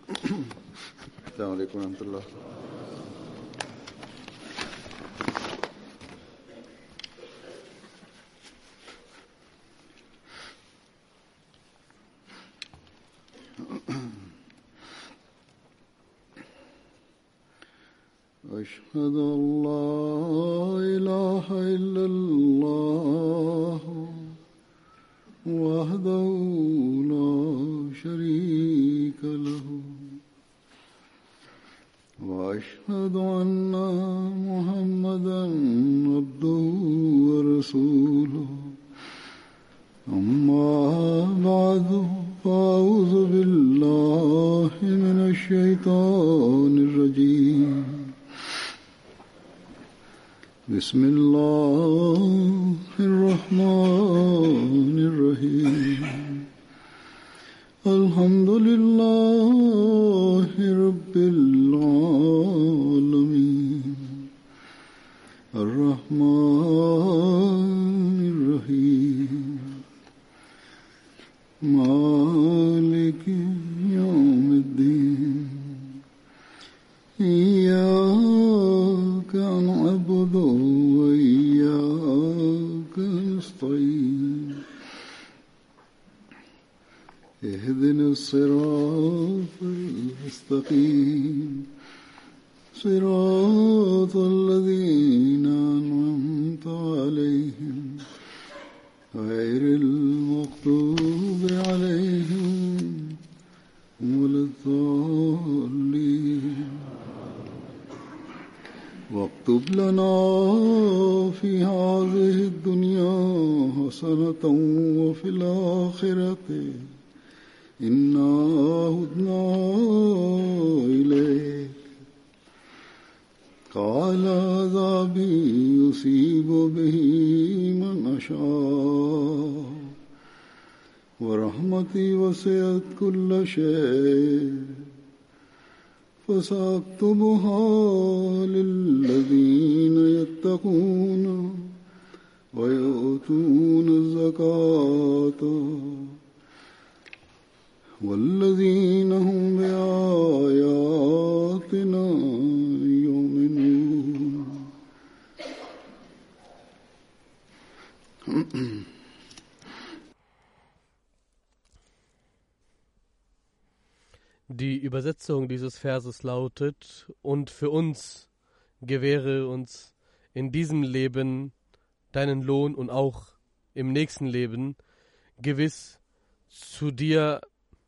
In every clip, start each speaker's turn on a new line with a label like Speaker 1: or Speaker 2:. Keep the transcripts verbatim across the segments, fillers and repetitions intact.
Speaker 1: السلام عليكم ورحمة الله. أشهد أن لا إله إلا الله وحده لا شريك له وأشهد أن محمدا عبده ورسوله أما بعد فأعوذ بالله من الشيطان الرجيم بسم الله الرحمن الرحيم الحمد لله رب العالمين الرحمن الرحيم مالك يوم الدين إياك نعبد وإياك نستعين اهدنا الصراط المستقيم صراط الذين أنعمت عليهم غير المغضوب عليهم ولا الضالين واكتب لنا في هذه الدنيا حسنة وفي الآخرة إنا هدنا إليك قال عذابي يصيب به من أشاء ورحمتي وسعت كل شيء فسأكتبها للذين يتقون ويؤتون الزكاة والذين هم بآياتنا يؤمنون.
Speaker 2: Die Übersetzung dieses Verses lautet: Und für uns gewähre uns in diesem Leben deinen Lohn und auch im nächsten Leben. Gewiss, zu dir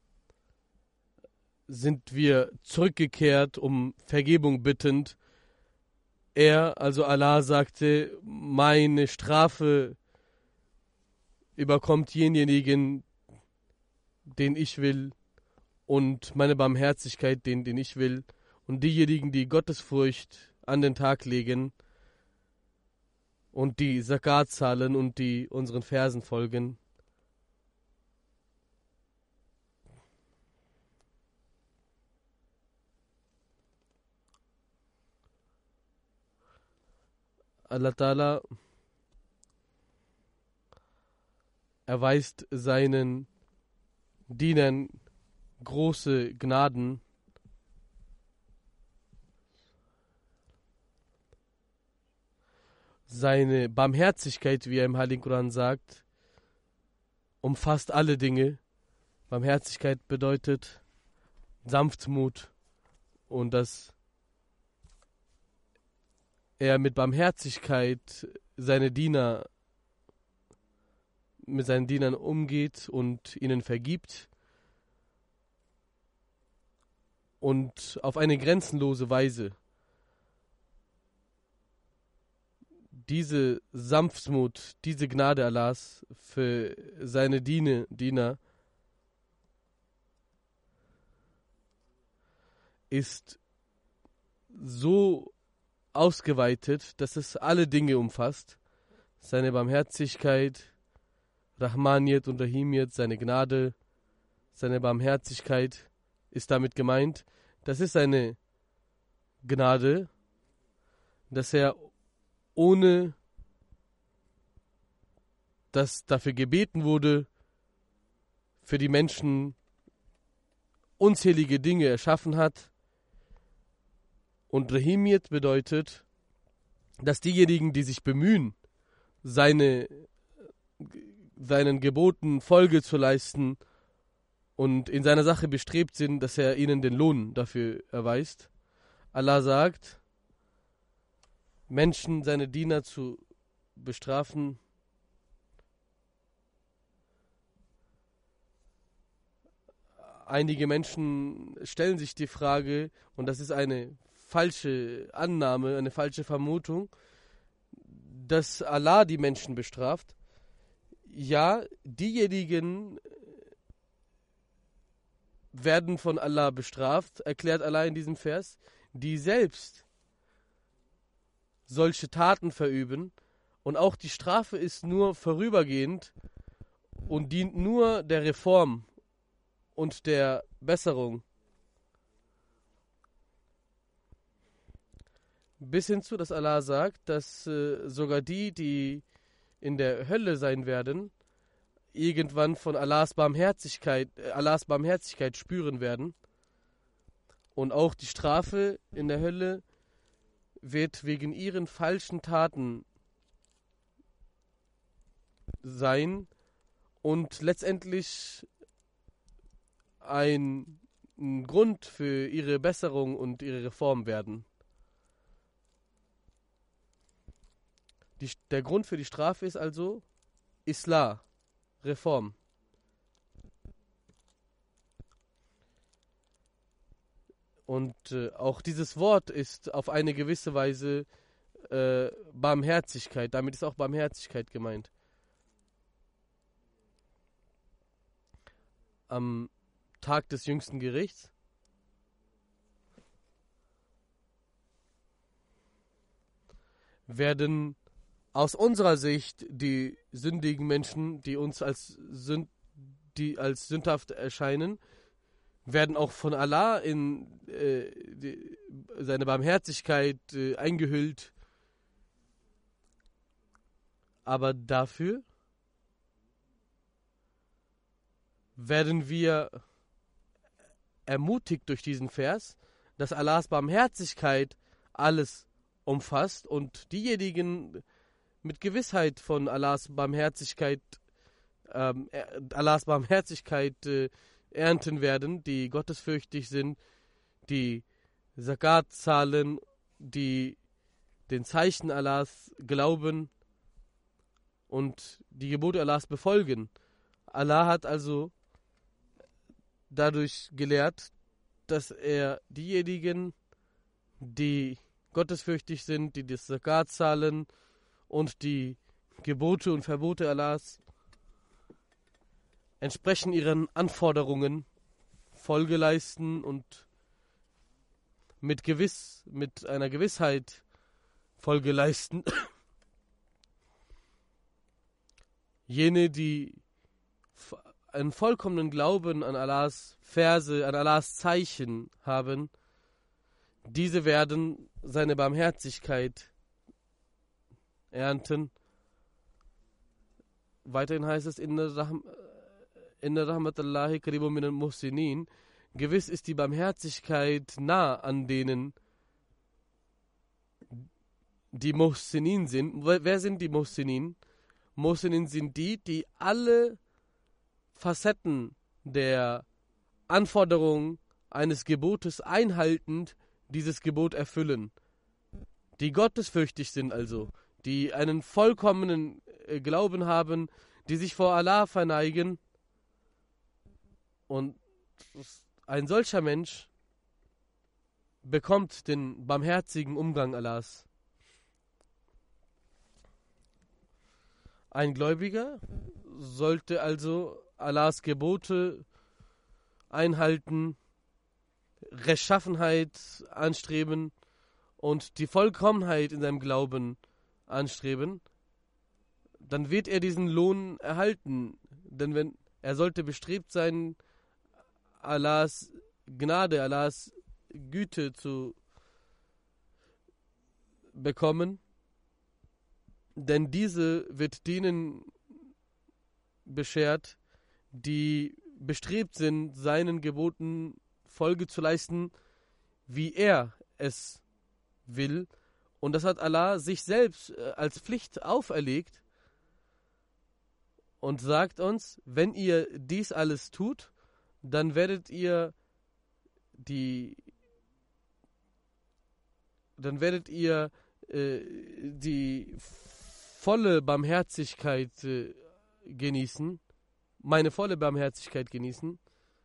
Speaker 2: sind wir zurückgekehrt, um Vergebung bittend. Er, also Allah, sagte: Meine Strafe überkommt denjenigen, den ich will, und meine Barmherzigkeit, den, den ich will. Und diejenigen, die Gottesfurcht an den Tag legen und die Zakat zahlen und die unseren Versen folgen. Allah Ta'ala erweist seinen Dienern große Gnaden. Seine Barmherzigkeit, wie er im Heiligen Koran sagt, umfasst alle Dinge. Barmherzigkeit bedeutet Sanftmut und dass er mit Barmherzigkeit seine Diener, mit seinen Dienern umgeht und ihnen vergibt und auf eine grenzenlose Weise. Diese Sanftmut, diese Gnade Allahs für seine Diene, Diener ist so ausgeweitet, dass es alle Dinge umfasst. Seine Barmherzigkeit, Rahmaniyat und Rahimiyat, seine Gnade, seine Barmherzigkeit ist damit gemeint. Das ist eine Gnade, dass er ohne dass dafür gebeten wurde, für die Menschen unzählige Dinge erschaffen hat. Und Rahimiyat bedeutet, dass diejenigen, die sich bemühen, seine, seinen Geboten Folge zu leisten und in seiner Sache bestrebt sind, dass er ihnen den Lohn dafür erweist. Allah sagt, Menschen, seine Diener zu bestrafen, einige Menschen stellen sich die Frage, und das ist eine falsche Annahme, eine falsche Vermutung, dass Allah die Menschen bestraft. Ja, diejenigen werden von Allah bestraft, erklärt Allah in diesem Vers, die selbst solche Taten verüben, und auch die Strafe ist nur vorübergehend und dient nur der Reform und der Besserung. Bis hinzu, dass Allah sagt, dass äh, sogar die, die in der Hölle sein werden, irgendwann von Allahs Barmherzigkeit, äh, Allahs Barmherzigkeit spüren werden. Und auch die Strafe in der Hölle wird wegen ihren falschen Taten sein und letztendlich ein, ein Grund für ihre Besserung und ihre Reform werden. Die, der Grund für die Strafe ist also Islah, Reform. Und äh, auch dieses Wort ist auf eine gewisse Weise äh, Barmherzigkeit. Damit ist auch Barmherzigkeit gemeint. Am Tag des jüngsten Gerichts werden aus unserer Sicht die sündigen Menschen, die uns als, Sünd, die als sündhaft erscheinen, werden auch von Allah in äh, die, seine Barmherzigkeit äh, eingehüllt. Aber dafür werden wir ermutigt durch diesen Vers, dass Allahs Barmherzigkeit alles umfasst und diejenigen mit Gewissheit von Allahs Barmherzigkeit ähm, Allahs Barmherzigkeit äh, ernten werden, die gottesfürchtig sind, die Zakat zahlen, die den Zeichen Allahs glauben und die Gebote Allahs befolgen. Allah hat also dadurch gelehrt, dass er diejenigen, die gottesfürchtig sind, die das Zakat zahlen und die Gebote und Verbote Allahs entsprechend ihren Anforderungen Folge leisten und mit gewiss, mit einer Gewissheit Folge leisten. Jene, die einen vollkommenen Glauben an Allahs Verse, an Allahs Zeichen haben, diese werden seine Barmherzigkeit ernten. Weiterhin heißt es, Inna rahmatallahi qaribun minal muhsinin. Gewiss ist die Barmherzigkeit nah an denen, die Muhsinin sind. Wer sind die Muhsinin? Muhsinin sind die, die alle Facetten der Anforderungen eines Gebotes einhaltend dieses Gebot erfüllen. Die gottesfürchtig sind also, die einen vollkommenen Glauben haben, die sich vor Allah verneigen. Und ein solcher Mensch bekommt den barmherzigen Umgang Allahs. Ein Gläubiger sollte also Allahs Gebote einhalten, Rechtschaffenheit anstreben und die Vollkommenheit in seinem Glauben anstreben, dann wird er diesen Lohn erhalten. Denn wenn er sollte bestrebt sein, Allahs Gnade, Allahs Güte zu bekommen, denn diese wird denen beschert, die bestrebt sind, seinen Geboten Folge zu leisten, wie er es will. Und das hat Allah sich selbst als Pflicht auferlegt und sagt uns, wenn ihr dies alles tut, dann werdet ihr die dann werdet ihr äh, die volle Barmherzigkeit äh, genießen, meine volle Barmherzigkeit genießen.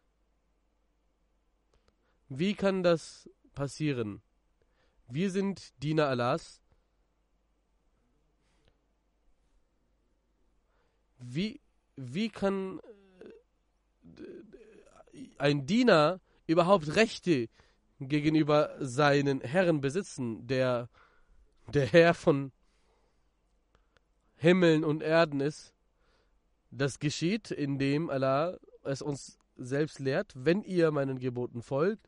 Speaker 2: Wie kann das passieren? Wir sind Diener Allahs. Wie, wie kann ein Diener überhaupt Rechte gegenüber seinen Herren besitzen, der der Herr von Himmeln und Erden ist? Das geschieht, indem Allah es uns selbst lehrt, wenn ihr meinen Geboten folgt,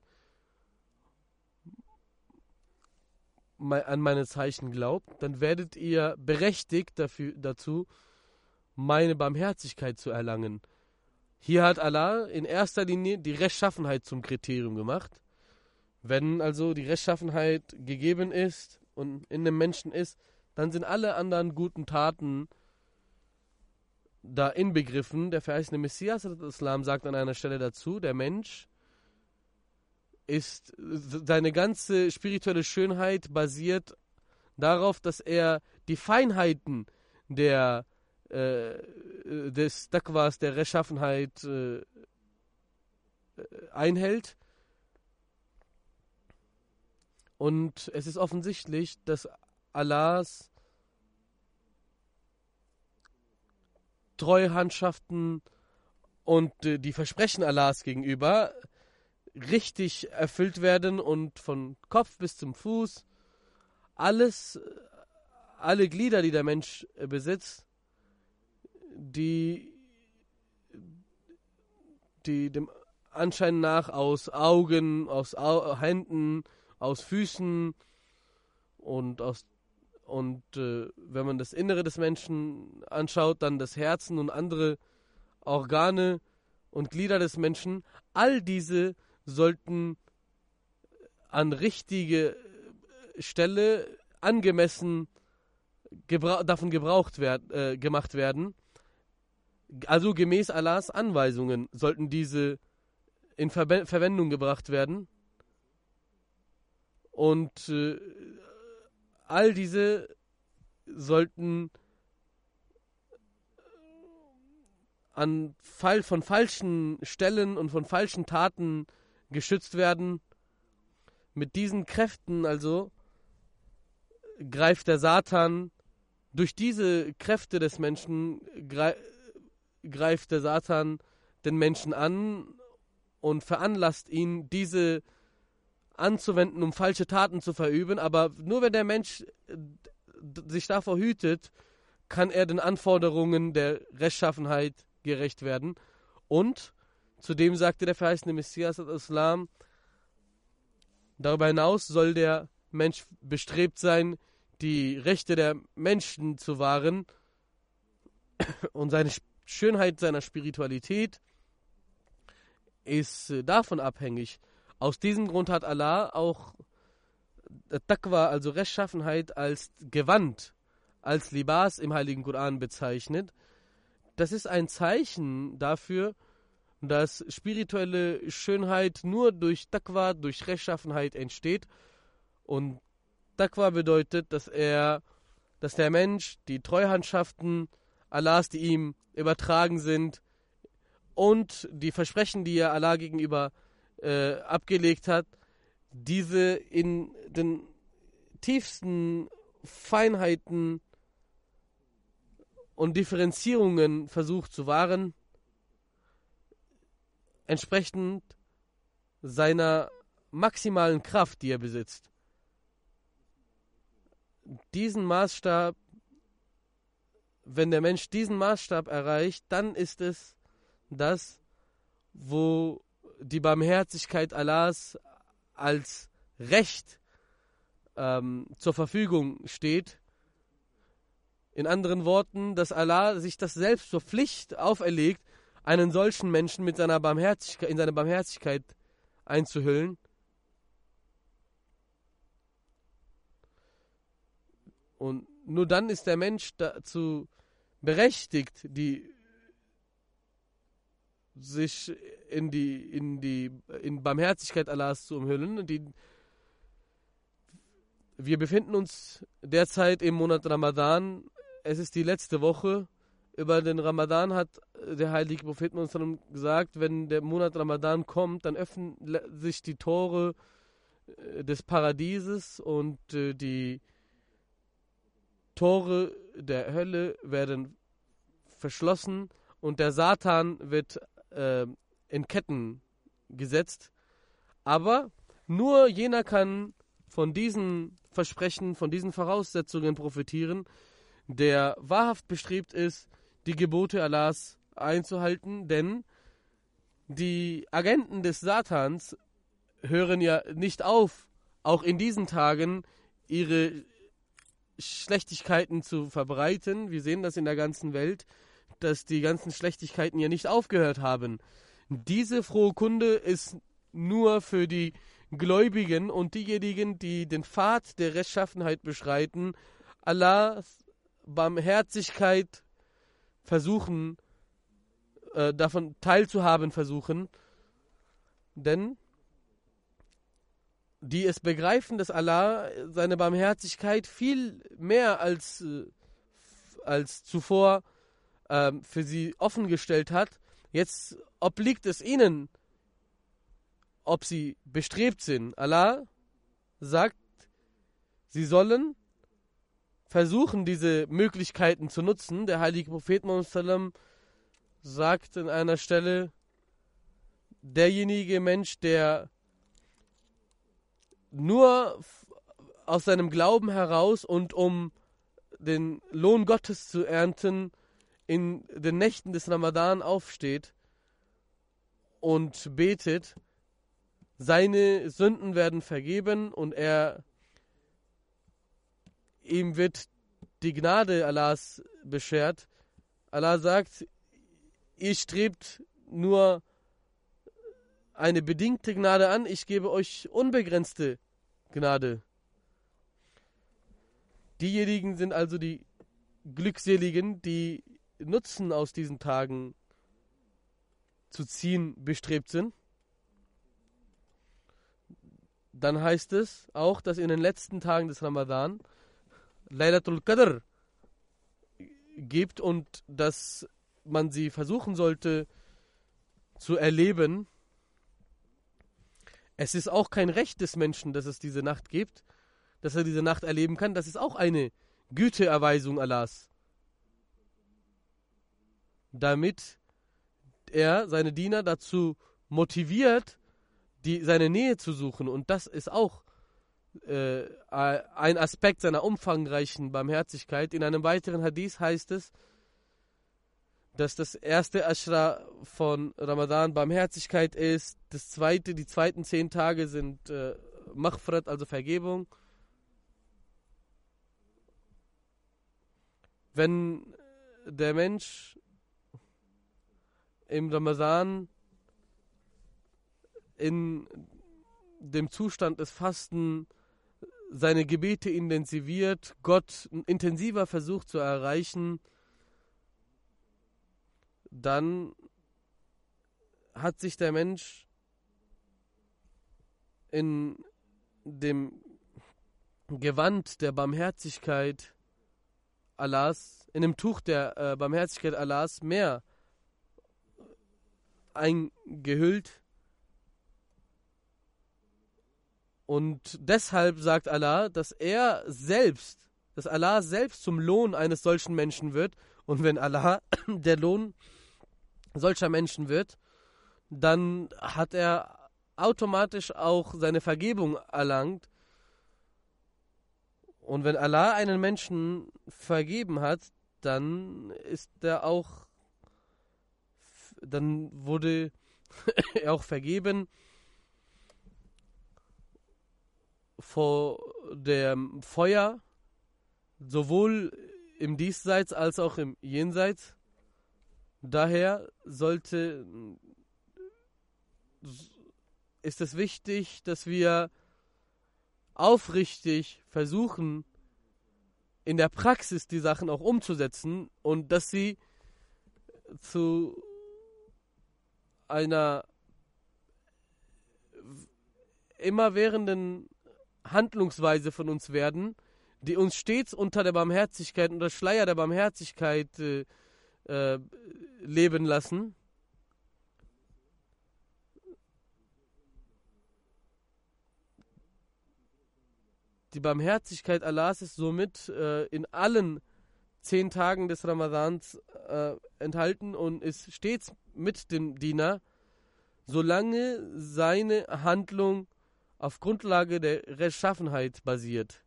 Speaker 2: an meine Zeichen glaubt, dann werdet ihr berechtigt dafür, dazu, meine Barmherzigkeit zu erlangen. Hier hat Allah in erster Linie die Rechtschaffenheit zum Kriterium gemacht. Wenn also die Rechtschaffenheit gegeben ist und in dem Menschen ist, dann sind alle anderen guten Taten da inbegriffen. Der verheißene Messias, Islam, sagt an einer Stelle dazu, der Mensch ist, seine ganze spirituelle Schönheit basiert darauf, dass er die Feinheiten der äh, des Taqwas, der Rechtschaffenheit äh, einhält. Und es ist offensichtlich, dass Allahs Treuhandschaften und äh, die Versprechen Allahs gegenüber richtig erfüllt werden und von Kopf bis zum Fuß alles, alle Glieder, die der Mensch besitzt, die, die dem Anschein nach aus Augen, aus Au- Händen, aus Füßen und aus und äh, wenn man das Innere des Menschen anschaut, dann das Herzen und andere Organe und Glieder des Menschen, all diese sollten an richtige Stelle angemessen gebra- davon gebraucht werd- äh, gemacht werden. Also gemäß Allahs Anweisungen sollten diese in Verbe- Verwendung gebracht werden. Und äh, all diese sollten an Fall von falschen Stellen und von falschen Taten geschützt werden. Mit diesen Kräften also greift der Satan, durch diese Kräfte des Menschen greift der Satan den Menschen an und veranlasst ihn, diese anzuwenden, um falsche Taten zu verüben. Aber nur wenn der Mensch sich davor hütet, kann er den Anforderungen der Rechtschaffenheit gerecht werden. Und zudem sagte der verheißene Messias al-Islam, darüber hinaus soll der Mensch bestrebt sein, die Rechte der Menschen zu wahren und seine Schönheit seiner Spiritualität ist davon abhängig. Aus diesem Grund hat Allah auch Taqwa, also Rechtschaffenheit, als Gewand, als Libas im Heiligen Koran bezeichnet. Das ist ein Zeichen dafür, dass spirituelle Schönheit nur durch Taqwa, durch Rechtschaffenheit entsteht. Und Taqwa bedeutet, dass er, dass der Mensch die Treuhandschaften Allahs, die ihm übertragen sind, und die Versprechen, die er Allah gegenüber äh, abgelegt hat, diese in den tiefsten Feinheiten und Differenzierungen versucht zu wahren, entsprechend seiner maximalen Kraft, die er besitzt. Diesen Maßstab, wenn der Mensch diesen Maßstab erreicht, dann ist es das, wo die Barmherzigkeit Allahs als Recht ähm, zur Verfügung steht. In anderen Worten, dass Allah sich das selbst zur Pflicht auferlegt, einen solchen Menschen mit seiner Barmherzigkeit, in seine Barmherzigkeit einzuhüllen. Und nur dann ist der Mensch dazu berechtigt, die sich in die in die in Barmherzigkeit Allahs zu umhüllen. Die, wir befinden uns derzeit im Monat Ramadan. Es ist die letzte Woche. Über den Ramadan hat der heilige Prophet gesagt, wenn der Monat Ramadan kommt, dann öffnen sich die Tore des Paradieses und die Tore der Hölle werden verschlossen und der Satan wird äh, in Ketten gesetzt. Aber nur jener kann von diesen Versprechen, von diesen Voraussetzungen profitieren, der wahrhaft bestrebt ist, die Gebote Allahs einzuhalten, denn die Agenten des Satans hören ja nicht auf, auch in diesen Tagen ihre Schlechtigkeiten zu verbreiten. Wir sehen das in der ganzen Welt, dass die ganzen Schlechtigkeiten ja nicht aufgehört haben. Diese frohe Kunde ist nur für die Gläubigen und diejenigen, die den Pfad der Rechtschaffenheit beschreiten, Allahs Barmherzigkeit versuchen, äh, davon teilzuhaben versuchen, denn die es begreifen, dass Allah seine Barmherzigkeit viel mehr als, äh, als zuvor äh, für sie offengestellt hat. Jetzt obliegt es ihnen, ob sie bestrebt sind. Allah sagt, sie sollen versuchen, diese Möglichkeiten zu nutzen. Der heilige Prophet Muhammad sagt an einer Stelle, derjenige Mensch, der nur aus seinem Glauben heraus und um den Lohn Gottes zu ernten, in den Nächten des Ramadan aufsteht und betet, seine Sünden werden vergeben und er ihm wird die Gnade Allahs beschert. Allah sagt, ihr strebt nur eine bedingte Gnade an, ich gebe euch unbegrenzte Gnade. Diejenigen sind also die Glückseligen, die Nutzen aus diesen Tagen zu ziehen bestrebt sind. Dann heißt es auch, dass in den letzten Tagen des Ramadan Laylatul Qadr gibt und dass man sie versuchen sollte zu erleben. Es ist auch kein Recht des Menschen, dass es diese Nacht gibt, dass er diese Nacht erleben kann. Das ist auch eine Güteerweisung Allahs, damit er seine Diener dazu motiviert, die, seine Nähe zu suchen. Und das ist auch äh, ein Aspekt seiner umfangreichen Barmherzigkeit. In einem weiteren Hadith heißt es, dass das erste Ashra von Ramadan Barmherzigkeit ist, das zweite, die zweiten zehn Tage sind äh, Maghfirat, also Vergebung. Wenn der Mensch im Ramadan in dem Zustand des Fasten seine Gebete intensiviert, Gott intensiver versucht zu erreichen, dann hat sich der Mensch in dem Gewand der Barmherzigkeit Allahs, in dem Tuch der äh, Barmherzigkeit Allahs mehr eingehüllt. Und deshalb sagt Allah, dass er selbst, dass Allah selbst zum Lohn eines solchen Menschen wird. Und wenn Allah der Lohn solcher Menschen wird, dann hat er automatisch auch seine Vergebung erlangt. Und wenn Allah einen Menschen vergeben hat, dann ist er auch, dann wurde er auch vergeben vor dem Feuer, sowohl im Diesseits als auch im Jenseits. Daher sollte ist es wichtig, dass wir aufrichtig versuchen, in der Praxis die Sachen auch umzusetzen und dass sie zu einer immerwährenden Handlungsweise von uns werden, die uns stets unter der Barmherzigkeit, unter Schleier der Barmherzigkeit äh, äh, leben lassen. Die Barmherzigkeit Allahs ist somit äh, in allen zehn Tagen des Ramadans äh, enthalten und ist stets mit dem Diener, solange seine Handlung auf Grundlage der Rechtschaffenheit basiert.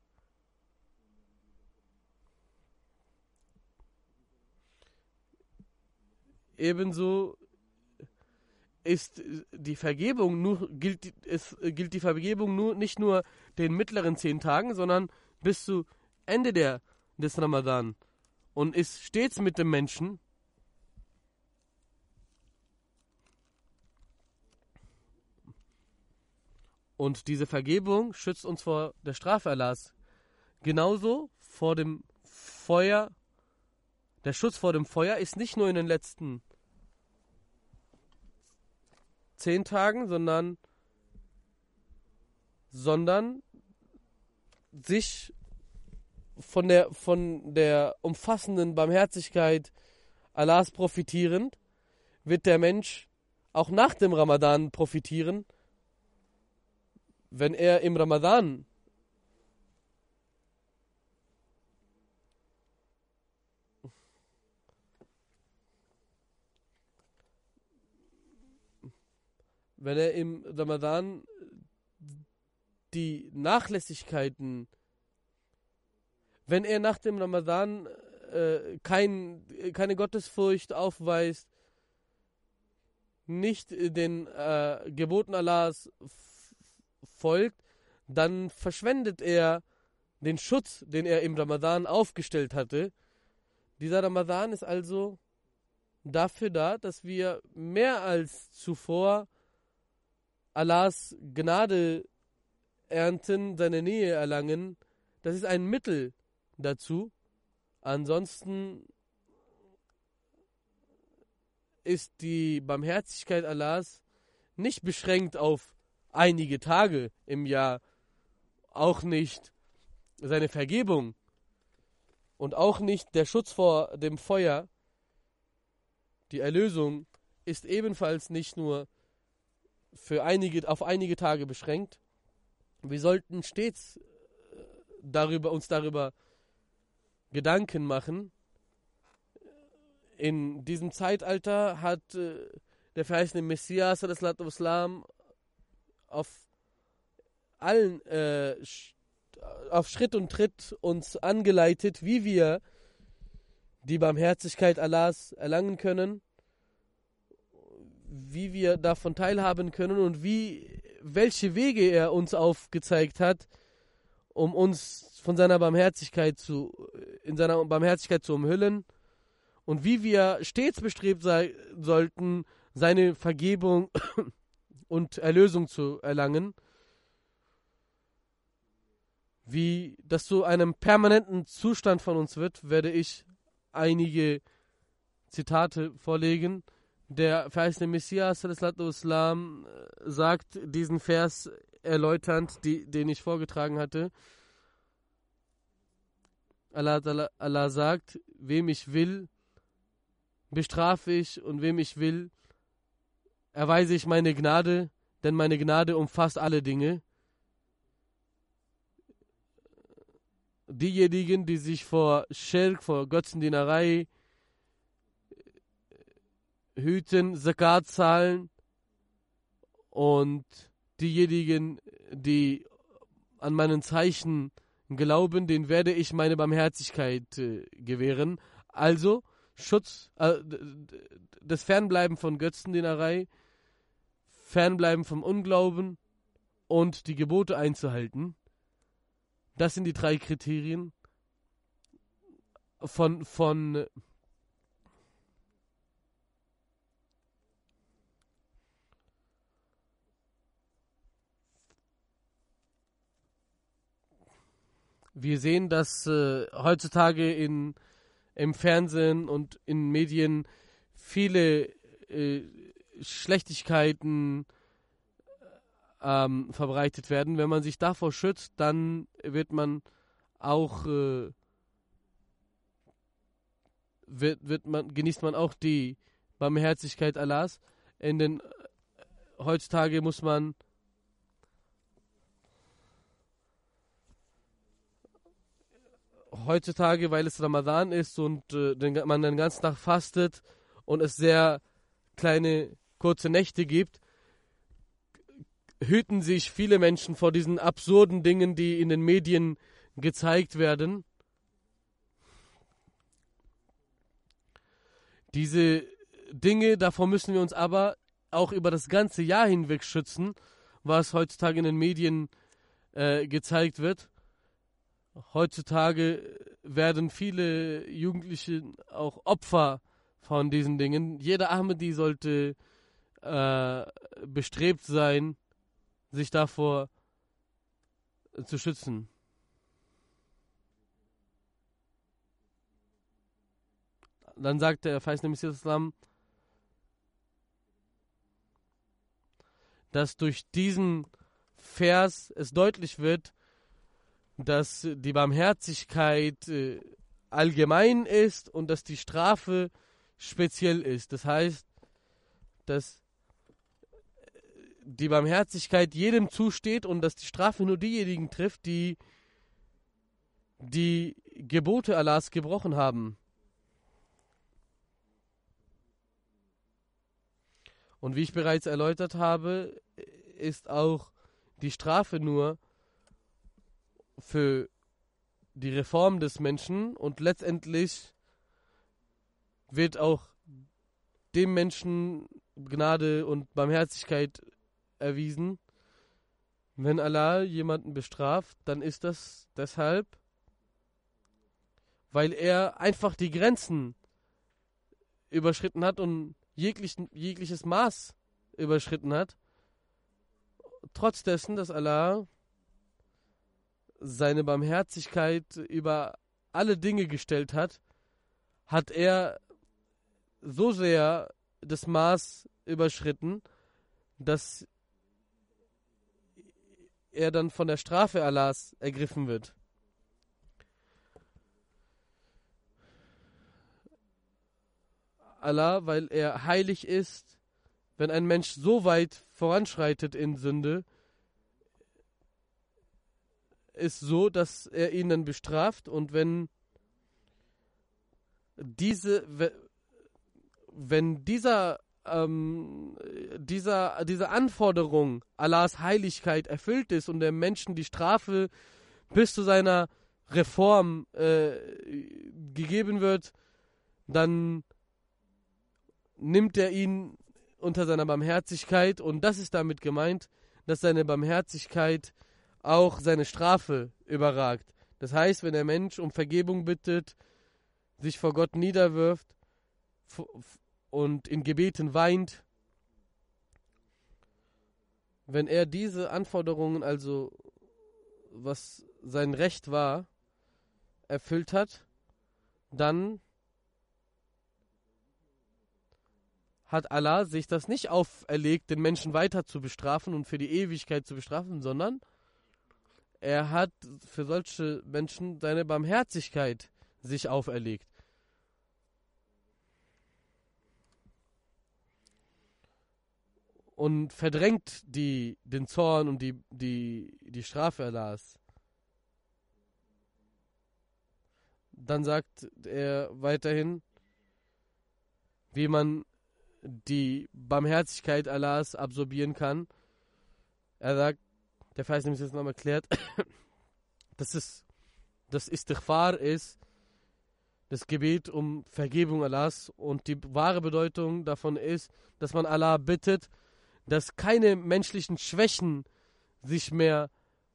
Speaker 2: Ebenso ist die Vergebung nur, gilt, es gilt die Vergebung nur, nicht nur den mittleren zehn Tagen, sondern bis zu Ende der, des Ramadan und ist stets mit dem Menschen. Und diese Vergebung schützt uns vor der Strafe Allahs. Genauso vor dem Feuer. Der Schutz vor dem Feuer ist nicht nur in den letzten zehn Tagen, sondern, sondern sich von der, von der umfassenden Barmherzigkeit Allahs profitierend, wird der Mensch auch nach dem Ramadan profitieren, wenn er im Ramadan wenn er im Ramadan die Nachlässigkeiten, wenn er nach dem Ramadan äh, kein, keine Gottesfurcht aufweist, nicht den äh, Geboten Allahs f- folgt, dann verschwendet er den Schutz, den er im Ramadan aufgestellt hatte. Dieser Ramadan ist also dafür da, dass wir mehr als zuvor Allahs Gnade ernten, seine Nähe erlangen. Das ist ein Mittel dazu. Ansonsten ist die Barmherzigkeit Allahs nicht beschränkt auf einige Tage im Jahr, auch nicht seine Vergebung und auch nicht der Schutz vor dem Feuer. Die Erlösung ist ebenfalls nicht nur für einige, auf einige Tage beschränkt. Wir sollten stets darüber, uns darüber Gedanken machen. In diesem Zeitalter hat äh, der verheißene Messias Islam auf allen äh, auf Schritt und Tritt uns angeleitet, wie wir die Barmherzigkeit Allahs erlangen können, wie wir davon teilhaben können und wie welche Wege er uns aufgezeigt hat, um uns von seiner Barmherzigkeit zu in seiner Barmherzigkeit zu umhüllen und wie wir stets bestrebt sein sollten, seine Vergebung und Erlösung zu erlangen, wie das zu einem permanenten Zustand von uns wird, werde ich einige Zitate vorlegen. Der verheißene Messias Islam sagt diesen Vers erläuternd, die, den ich vorgetragen hatte. Allah, Allah, Allah sagt, wem ich will, bestrafe ich und wem ich will, erweise ich meine Gnade, denn meine Gnade umfasst alle Dinge. Diejenigen, die sich vor Schirk, vor Götzendienerei hüten, Zakat zahlen und diejenigen, die an meinen Zeichen glauben, denen werde ich meine Barmherzigkeit äh, gewähren. Also Schutz, äh, das Fernbleiben von Götzendienerei, Fernbleiben vom Unglauben und die Gebote einzuhalten. Das sind die drei Kriterien von, von wir sehen, dass äh, heutzutage in, im Fernsehen und in Medien viele äh, Schlechtigkeiten ähm, verbreitet werden. Wenn man sich davor schützt, dann wird man auch äh, wird, wird man, genießt man auch die Barmherzigkeit Allahs. In den, heutzutage muss man heutzutage, weil es Ramadan ist und äh, den, man den ganzen Tag fastet und es sehr kleine, kurze Nächte gibt, hüten sich viele Menschen vor diesen absurden Dingen, die in den Medien gezeigt werden. Diese Dinge, davor müssen wir uns aber auch über das ganze Jahr hinweg schützen, was heutzutage in den Medien äh, gezeigt wird. Heutzutage werden viele Jugendliche auch Opfer von diesen Dingen. Jeder Ahmadi sollte äh, bestrebt sein, sich davor zu schützen. Dann sagt der verheißene Messias Islam, dass durch diesen Vers es deutlich wird, dass die Barmherzigkeit äh, allgemein ist und dass die Strafe speziell ist. Das heißt, dass die Barmherzigkeit jedem zusteht und dass die Strafe nur diejenigen trifft, die die Gebote Allahs gebrochen haben. Und wie ich bereits erläutert habe, ist auch die Strafe nur für die Reform des Menschen und letztendlich wird auch dem Menschen Gnade und Barmherzigkeit erwiesen. Wenn Allah jemanden bestraft, dann ist das deshalb, weil er einfach die Grenzen überschritten hat und jeglichen, jegliches Maß überschritten hat. Trotz dessen, dass Allah seine Barmherzigkeit über alle Dinge gestellt hat, hat er so sehr das Maß überschritten, dass er dann von der Strafe Allahs ergriffen wird. Allah, weil er heilig ist, wenn ein Mensch so weit voranschreitet in Sünde, ist so, dass er ihn dann bestraft und wenn diese, wenn dieser, ähm, dieser, diese Anforderung Allahs Heiligkeit erfüllt ist und der Menschen die Strafe bis zu seiner Reform äh, gegeben wird, dann nimmt er ihn unter seiner Barmherzigkeit und das ist damit gemeint, dass seine Barmherzigkeit auch seine Strafe überragt. Das heißt, wenn der Mensch um Vergebung bittet, sich vor Gott niederwirft und in Gebeten weint, wenn er diese Anforderungen, also was sein Recht war, erfüllt hat, dann hat Allah sich das nicht auferlegt, den Menschen weiter zu bestrafen und für die Ewigkeit zu bestrafen, sondern er hat für solche Menschen seine Barmherzigkeit sich auferlegt. Und verdrängt die, den Zorn und die, die, die Strafe Allahs. Dann sagt er weiterhin, wie man die Barmherzigkeit Allahs absorbieren kann. Er sagt, der Vers ist jetzt nochmal erklärt, dass es das Istighfar ist, das Gebet um Vergebung Allahs und die wahre Bedeutung davon ist, dass man Allah bittet, dass keine menschlichen Schwächen sich mehr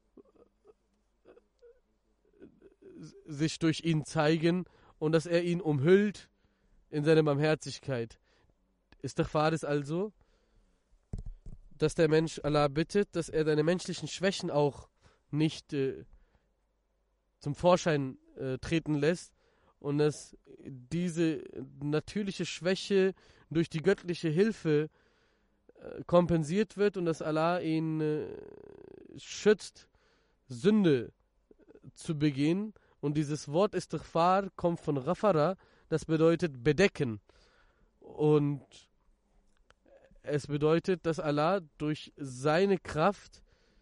Speaker 2: sich durch ihn zeigen und dass er ihn umhüllt in seine Barmherzigkeit. Istighfar ist also, dass der Mensch Allah bittet, dass er seine menschlichen Schwächen auch nicht äh, zum Vorschein äh, treten lässt und dass diese natürliche Schwäche durch die göttliche Hilfe äh, kompensiert wird und dass Allah ihn äh, schützt, Sünde zu begehen. Und dieses Wort Istighfar kommt von Ghafara, das bedeutet bedecken. Und es bedeutet, dass Allah durch seine Kraft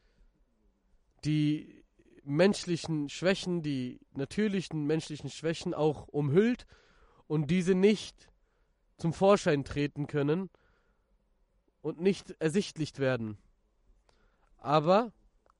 Speaker 2: die menschlichen Schwächen, die natürlichen menschlichen Schwächen auch umhüllt und diese nicht zum Vorschein treten können und nicht ersichtlich werden. Aber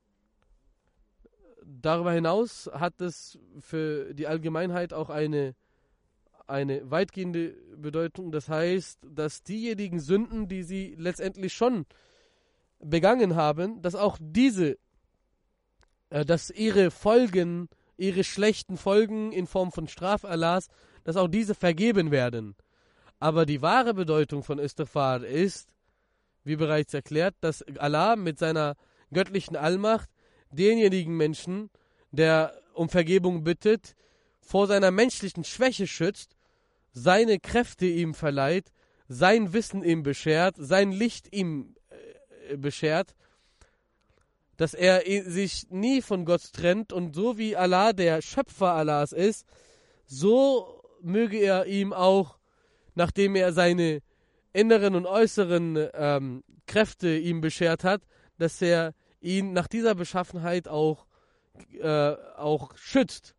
Speaker 2: darüber hinaus hat es für die Allgemeinheit auch eine, eine weitgehende Bedeutung. Das heißt, dass diejenigen Sünden, die sie letztendlich schon begangen haben, dass auch diese, äh, dass ihre Folgen, ihre schlechten Folgen in Form von Straferlass, dass auch diese vergeben werden. Aber die wahre Bedeutung von Istighfar ist, wie bereits erklärt, dass Allah mit seiner göttlichen Allmacht denjenigen Menschen, der um Vergebung bittet, vor seiner menschlichen Schwäche schützt, seine Kräfte ihm verleiht, sein Wissen ihm beschert, sein Licht ihm äh, beschert, dass er sich nie von Gott trennt und so wie Allah der Schöpfer Allahs ist, so möge er ihm auch, nachdem er seine inneren und äußeren ähm, Kräfte ihm beschert hat, dass er ihn nach dieser Beschaffenheit auch, äh, auch schützt.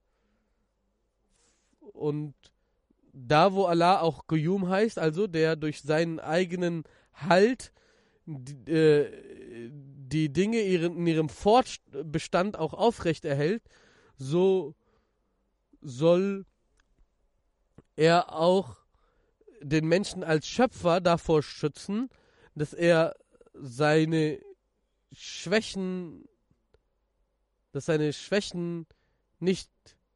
Speaker 2: Und da, wo Allah auch Qayyum heißt, also der durch seinen eigenen Halt die, äh, die Dinge ihren, in ihrem Fortbestand auch aufrecht erhält, so soll er auch den Menschen als Schöpfer davor schützen, dass er seine Schwächen, dass seine Schwächen nicht,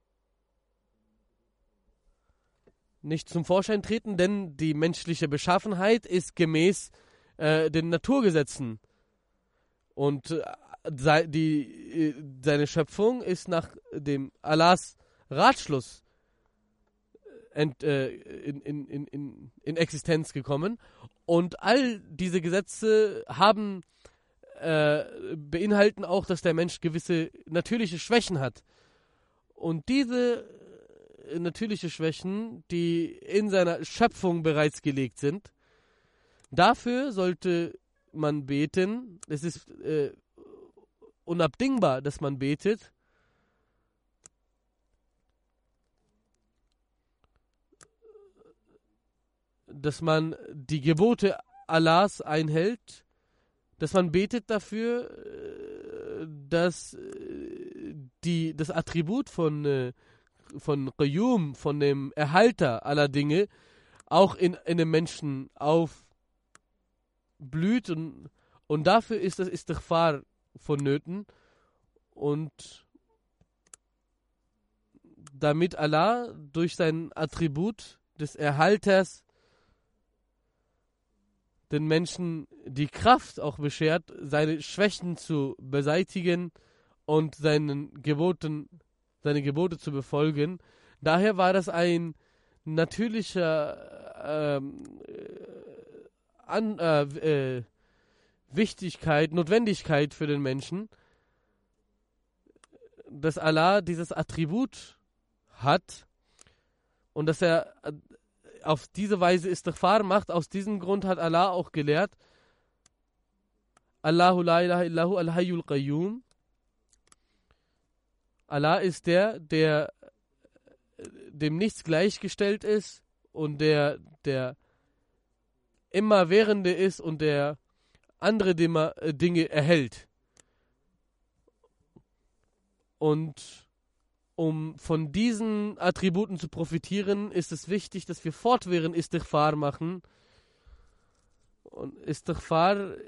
Speaker 2: nicht zum Vorschein treten, denn die menschliche Beschaffenheit ist gemäß äh, den Naturgesetzen. Und äh, die, äh, seine Schöpfung ist nach dem Allahs Ratschluss ent, äh, in, in, in, in, in Existenz gekommen. Und all diese Gesetze haben äh, beinhalten auch, dass der Mensch gewisse natürliche Schwächen hat. Und diese äh, natürliche Schwächen, die in seiner Schöpfung bereits gelegt sind, dafür sollte man beten. Es ist äh, unabdingbar, dass man betet. Dass man die Gebote Allahs einhält, dass man betet dafür, dass die, das Attribut von, von Qayyum, von dem Erhalter aller Dinge, auch in, in dem Menschen aufblüht und, und dafür ist das Istighfar vonnöten und damit Allah durch sein Attribut des Erhalters den Menschen die Kraft auch beschert, seine Schwächen zu beseitigen und seinen Geboten, seine Gebote zu befolgen. Daher war das ein natürlicher ähm, an, äh, äh, Wichtigkeit, Notwendigkeit für den Menschen, dass Allah dieses Attribut hat und dass er auf diese Weise Istighfar macht. Aus diesem Grund hat Allah auch gelehrt, Allahu la ilaha illahu al-hayyul qayyum. Allah ist der, der dem nichts gleichgestellt ist und der, der immerwährende ist und der andere Dinge erhält. Und um von diesen Attributen zu profitieren, ist es wichtig, dass wir fortwährend Istighfar machen. Und Istighfar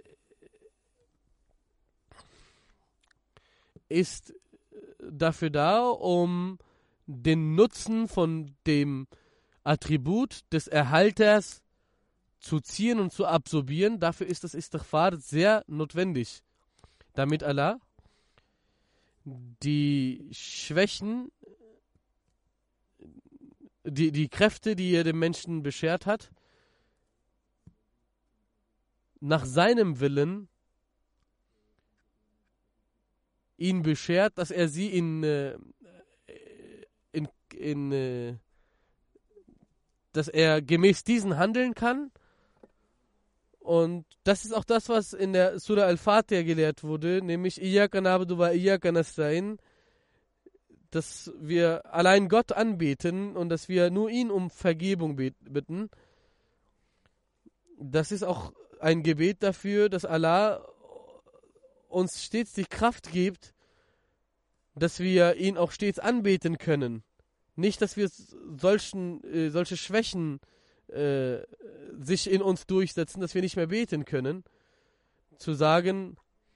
Speaker 2: ist dafür da, um den Nutzen von dem Attribut des Erhalters zu ziehen und zu absorbieren. Dafür ist das Istighfar sehr notwendig, damit Allah die Schwächen die, die Kräfte, die er dem Menschen beschert hat, nach seinem Willen ihn beschert, dass er sie in, äh, in, in äh, dass er gemäß diesen handeln kann. Und das ist auch das, was in der Surah Al-Fatiha gelehrt wurde, nämlich Iyyaka na'budu wa iyyaka nasta'in, dass wir allein Gott anbeten und dass wir nur ihn um Vergebung bitten. Das ist auch ein Gebet dafür, dass Allah uns stets die Kraft gibt, dass wir ihn auch stets anbeten können. Nicht, dass wir solchen, äh, solche Schwächen äh, sich in uns durchsetzen, dass wir nicht mehr beten können. Zu sagen,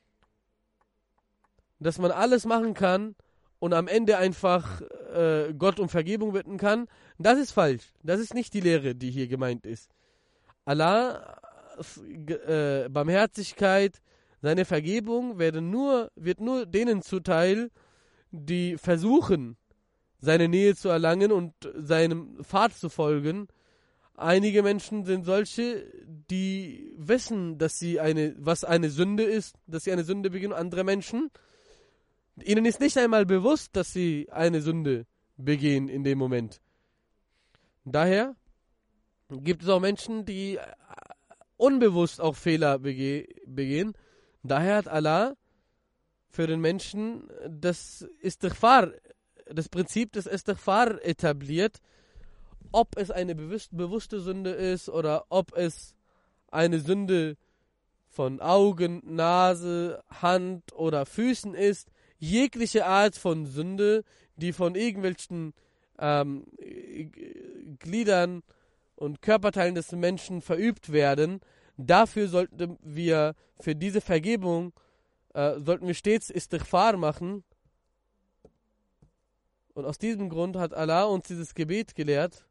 Speaker 2: dass man alles machen kann und am Ende einfach äh, Gott um Vergebung bitten kann, das ist falsch. Das ist nicht die Lehre, die hier gemeint ist. Allahs äh, Barmherzigkeit, seine Vergebung werden nur, wird nur denen zuteil, die versuchen, seine Nähe zu erlangen und seinem Pfad zu folgen. Einige Menschen sind solche, die wissen, dass sie eine, was eine Sünde ist, dass sie eine Sünde begehen. Andere Menschen, ihnen ist nicht einmal bewusst, dass sie eine Sünde begehen in dem Moment. Daher gibt es auch Menschen, die unbewusst auch Fehler bege- begehen. Daher hat Allah für den Menschen das Istighfar, das Prinzip des Istighfar etabliert, ob es eine bewusst, bewusste Sünde ist oder ob es eine Sünde von Augen, Nase, Hand oder Füßen ist. Jegliche Art von Sünde, die von irgendwelchen ähm, Gliedern und Körperteilen des Menschen verübt werden, dafür sollten wir, für diese Vergebung, äh, sollten wir stets Istighfar machen. Und aus diesem Grund hat Allah uns dieses Gebet gelehrt.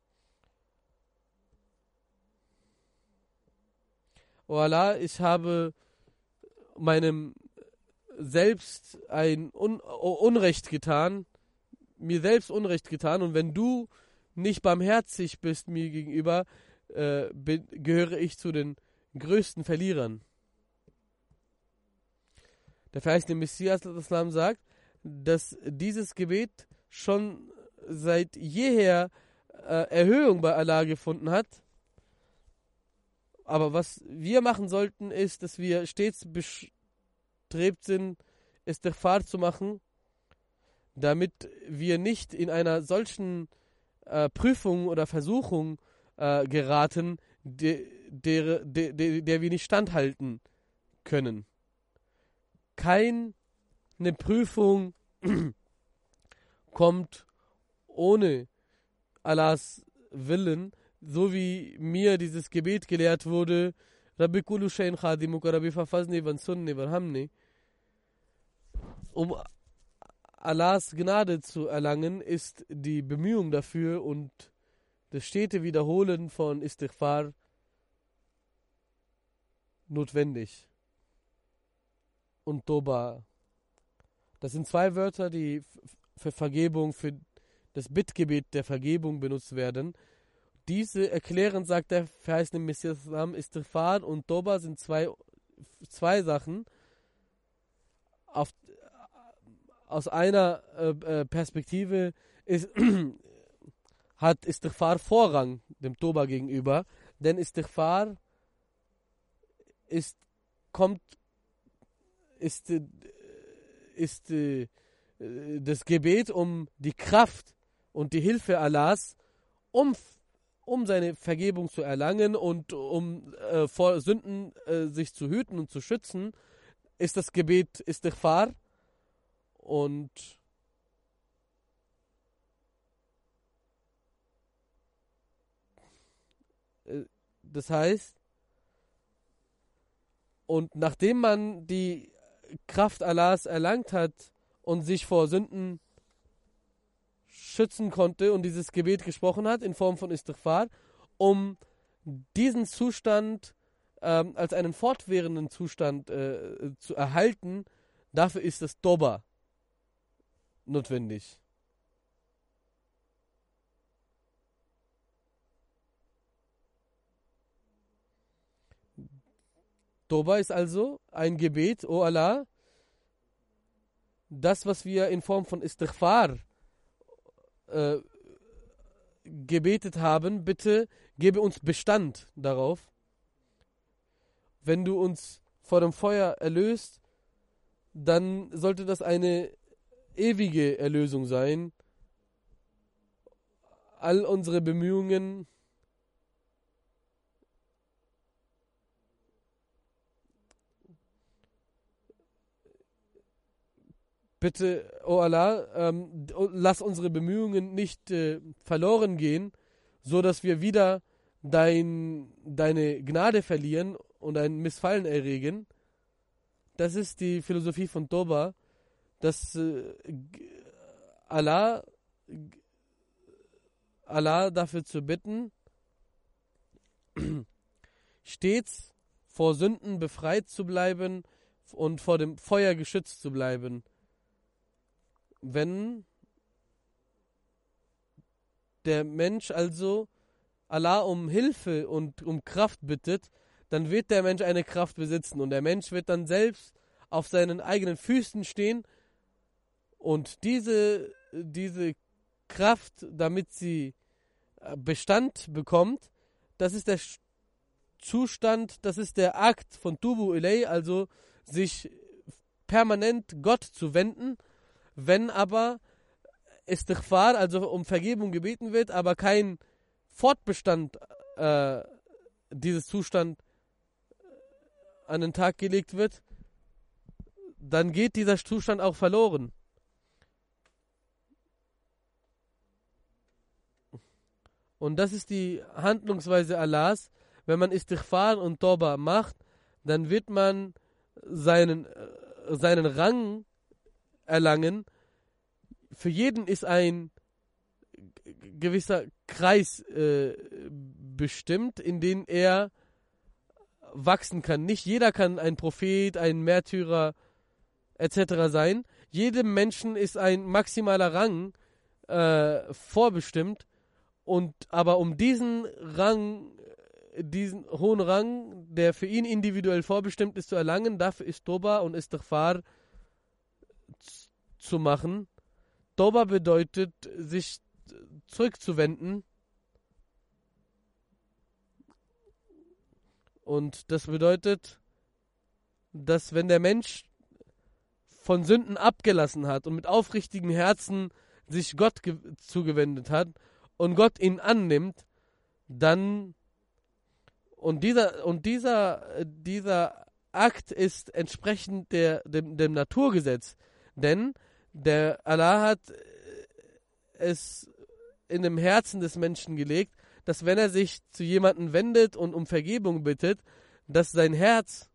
Speaker 2: O Allah, ich habe meinem selbst ein Un- Unrecht getan, mir selbst Unrecht getan, und wenn du nicht barmherzig bist mir gegenüber, äh, bin, gehöre ich zu den größten Verlierern. Der verheißene Messias Islam sagt, dass dieses Gebet schon seit jeher äh, Erhöhung bei Allah gefunden hat. Aber was wir machen sollten, ist, dass wir stets bestrebt sind, Istighfar zu machen, damit wir nicht in einer solchen äh, Prüfung oder Versuchung äh, geraten, de, der, de, de, der wir nicht standhalten können. Keine Prüfung kommt ohne Allahs Willen, so wie mir dieses Gebet gelehrt wurde, Rabbi kullu shayin khadimuka, Rabbi fafazni wansunni warhamni. Um Allahs Gnade zu erlangen, ist die Bemühung dafür und das stete Wiederholen von Istighfar notwendig. Und Toba. Das sind zwei Wörter, die für Vergebung, für das Bittgebet der Vergebung benutzt werden. Diese erklären, sagt der verheißene Messias Islam, Istighfar und Toba sind zwei, zwei Sachen. Auf, aus einer äh, Perspektive ist, hat Istighfar Vorrang dem Toba gegenüber, denn Istighfar ist, kommt, ist, ist äh, das Gebet um die Kraft und die Hilfe Allahs, um um seine Vergebung zu erlangen und um äh, vor Sünden äh, sich zu hüten und zu schützen, ist das Gebet Istighfar. Und äh, das heißt, und nachdem man die Kraft Allahs erlangt hat und sich vor Sünden schützen konnte und dieses Gebet gesprochen hat in Form von Istighfar, um diesen Zustand ähm, als einen fortwährenden Zustand äh, zu erhalten, dafür ist das Toba notwendig. Toba ist also ein Gebet, O Allah, das, was wir in Form von Istighfar äh, gebetet haben, bitte gebe uns Bestand darauf. Wenn du uns vor dem Feuer erlöst, dann sollte das eine ewige Erlösung sein. All unsere Bemühungen bitte, O Allah, ähm, lass unsere Bemühungen nicht äh, verloren gehen, so dass wir wieder dein, deine Gnade verlieren und ein Missfallen erregen. Das ist die Philosophie von Toba, dass äh, Allah, Allah dafür zu bitten, stets vor Sünden befreit zu bleiben und vor dem Feuer geschützt zu bleiben. Wenn der Mensch also Allah um Hilfe und um Kraft bittet, dann wird der Mensch eine Kraft besitzen und der Mensch wird dann selbst auf seinen eigenen Füßen stehen und diese, diese Kraft, damit sie Bestand bekommt, das ist der Zustand, das ist der Akt von Tubu Ilay, also sich permanent Gott zu wenden. Wenn aber Istighfar, also um Vergebung gebeten wird, aber kein Fortbestand äh, dieses Zustand an den Tag gelegt wird, dann geht dieser Zustand auch verloren. Und das ist die Handlungsweise Allahs. Wenn man Istighfar und Tauba macht, dann wird man seinen, seinen Rang erlangen. Für jeden ist ein gewisser Kreis äh, bestimmt, in den er wachsen kann. Nicht jeder kann ein Prophet, ein Märtyrer et cetera sein. Jedem Menschen ist ein maximaler Rang äh, vorbestimmt. Und aber um diesen Rang, diesen hohen Rang, der für ihn individuell vorbestimmt ist, zu erlangen, dafür ist Toba und Istighfar zu machen. Toba bedeutet, sich zurückzuwenden. Und das bedeutet, dass wenn der Mensch von Sünden abgelassen hat und mit aufrichtigem Herzen sich Gott zugewendet hat und Gott ihn annimmt, dann und dieser und dieser dieser Akt ist entsprechend der dem, dem Naturgesetz, denn der Allah hat es in dem Herzen des Menschen gelegt, dass wenn er sich zu jemandem wendet und um Vergebung bittet, dass sein Herz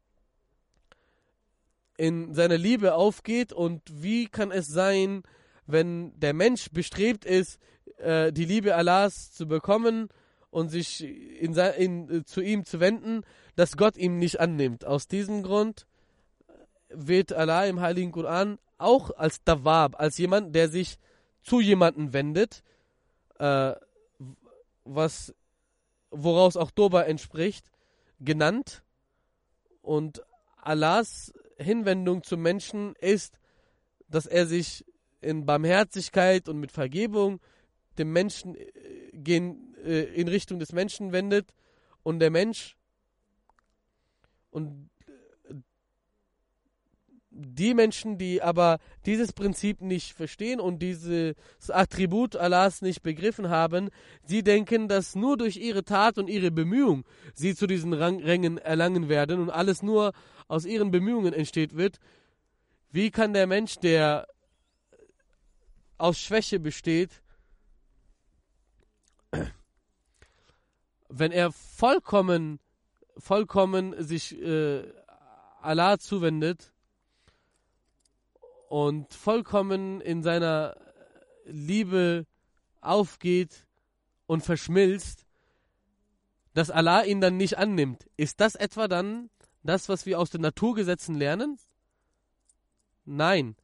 Speaker 2: in seiner Liebe aufgeht. Und wie kann es sein, wenn der Mensch bestrebt ist, äh, die Liebe Allahs zu bekommen und sich in, in, äh, zu ihm zu wenden, dass Gott ihn nicht annimmt. Aus diesem Grund wird Allah im Heiligen Koran auch als Tawwab, als jemand, der sich zu jemandem wendet, äh, was woraus auch Toba entspricht, genannt. Und Allahs Hinwendung zum Menschen ist, dass er sich in Barmherzigkeit und mit Vergebung dem Menschen äh, gehen, äh, in Richtung des Menschen wendet und der Mensch und die Menschen, die aber dieses Prinzip nicht verstehen und dieses Attribut Allahs nicht begriffen haben, sie denken, dass nur durch ihre Tat und ihre Bemühung sie zu diesen Rang, Rängen erlangen werden und alles nur aus ihren Bemühungen entsteht wird. Wie kann der Mensch, der aus Schwäche besteht, wenn er vollkommen, vollkommen sich äh, Allah zuwendet, und vollkommen in seiner Liebe aufgeht und verschmilzt, dass Allah ihn dann nicht annimmt. Ist das etwa dann das, was wir aus den Naturgesetzen lernen? Nein.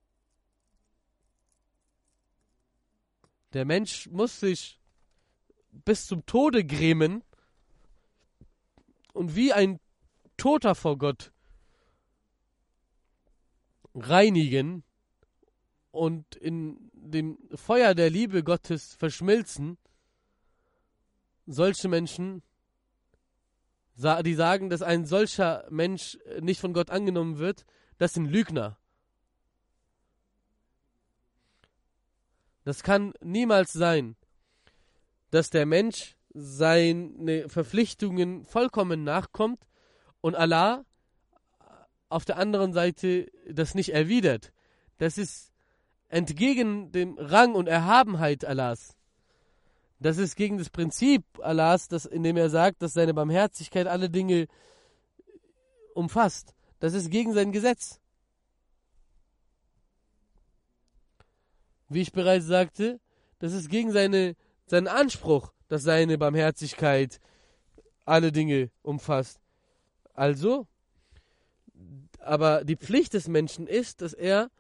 Speaker 2: Der Mensch muss sich bis zum Tode grämen und wie ein Toter vor Gott reinigen und in dem Feuer der Liebe Gottes verschmilzen, solche Menschen, die sagen, dass ein solcher Mensch nicht von Gott angenommen wird, das sind Lügner. Das kann niemals sein, dass der Mensch seine Verpflichtungen vollkommen nachkommt und Allah auf der anderen Seite das nicht erwidert. Das ist entgegen dem Rang und Erhabenheit Allahs. Das ist gegen das Prinzip Allahs, das, in dem er sagt, dass seine Barmherzigkeit alle Dinge umfasst. Das ist gegen sein Gesetz. Wie ich bereits sagte, das ist gegen seine, seinen Anspruch, dass seine Barmherzigkeit alle Dinge umfasst. Also, aber die Pflicht des Menschen ist, dass er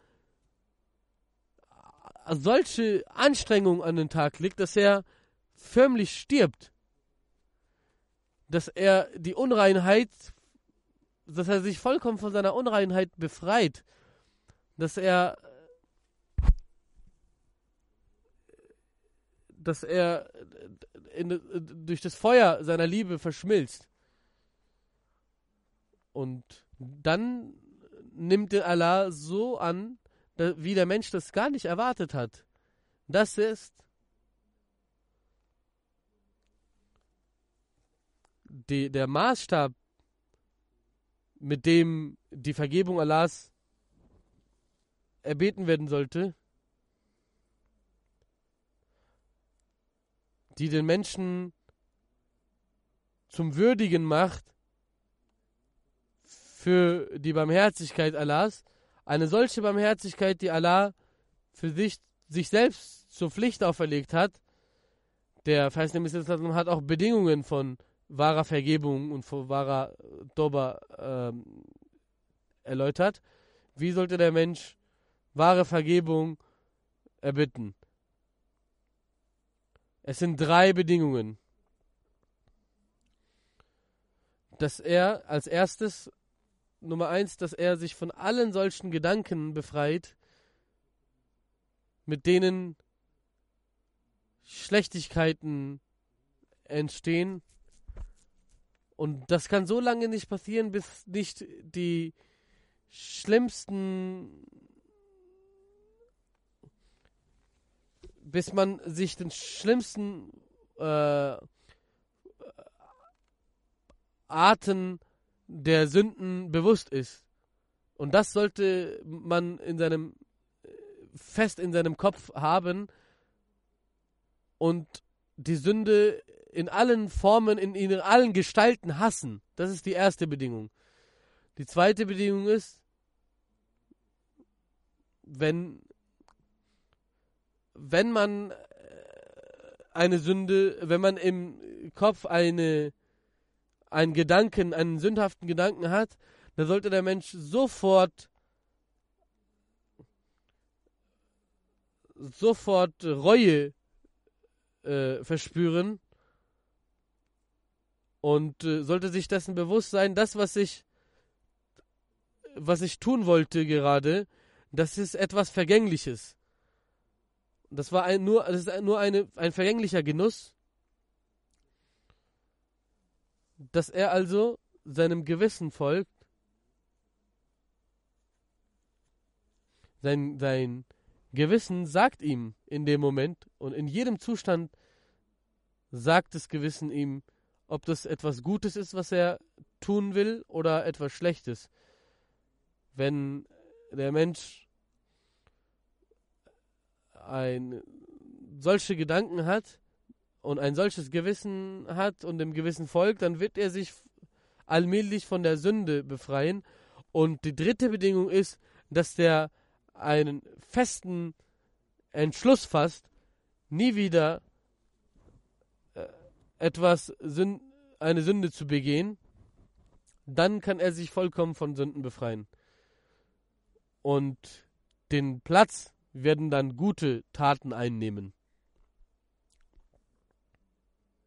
Speaker 2: solche Anstrengungen an den Tag legt, dass er förmlich stirbt. Dass er die Unreinheit, dass er sich vollkommen von seiner Unreinheit befreit. Dass er dass er in, durch das Feuer seiner Liebe verschmilzt. Und dann nimmt den Allah so an, wie der Mensch das gar nicht erwartet hat. Das ist die, der Maßstab, mit dem die Vergebung Allahs erbeten werden sollte, die den Menschen zum Würdigen macht für die Barmherzigkeit Allahs. Eine solche Barmherzigkeit, die Allah für sich, sich selbst zur Pflicht auferlegt hat. Der Verheißene Messias hat auch Bedingungen von wahrer Vergebung und von wahrer Toba ähm, erläutert. Wie sollte der Mensch wahre Vergebung erbitten? Es sind drei Bedingungen. Dass er als erstes, Nummer eins, dass er sich von allen solchen Gedanken befreit, mit denen Schlechtigkeiten entstehen. Und das kann so lange nicht passieren, bis nicht die schlimmsten, bis man sich den schlimmsten äh, Arten der Sünden bewusst ist. Und das sollte man in seinem fest in seinem Kopf haben und die Sünde in allen Formen, in, in allen Gestalten hassen. Das ist die erste Bedingung. Die zweite Bedingung ist, wenn wenn man eine Sünde, wenn man im Kopf eine einen Gedanken, einen sündhaften Gedanken hat, dann sollte der Mensch sofort sofort Reue äh, verspüren und äh, sollte sich dessen bewusst sein, das, was ich was ich tun wollte gerade, das ist etwas Vergängliches. Das war ein, nur, das ist nur eine, ein vergänglicher Genuss, dass er also seinem Gewissen folgt, sein, sein Gewissen sagt ihm in dem Moment und in jedem Zustand sagt das Gewissen ihm, ob das etwas Gutes ist, was er tun will, oder etwas Schlechtes. Wenn der Mensch ein, solche Gedanken hat und ein solches Gewissen hat und dem Gewissen folgt, dann wird er sich allmählich von der Sünde befreien. Und die dritte Bedingung ist, dass der einen festen Entschluss fasst, nie wieder äh, etwas, Sünd, eine Sünde zu begehen. Dann kann er sich vollkommen von Sünden befreien. Und den Platz werden dann gute Taten einnehmen.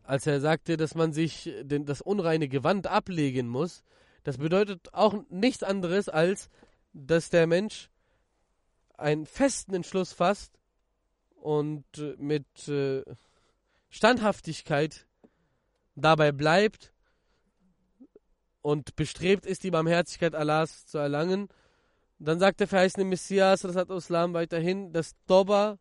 Speaker 2: als er sagte, dass man sich den, das unreine Gewand ablegen muss, das bedeutet auch nichts anderes, als dass der Mensch einen festen Entschluss fasst und äh, mit äh, Standhaftigkeit dabei bleibt und bestrebt ist, die Barmherzigkeit Allahs zu erlangen. Dann sagt der verheißene Messias, das hat Islam weiterhin, dass Toba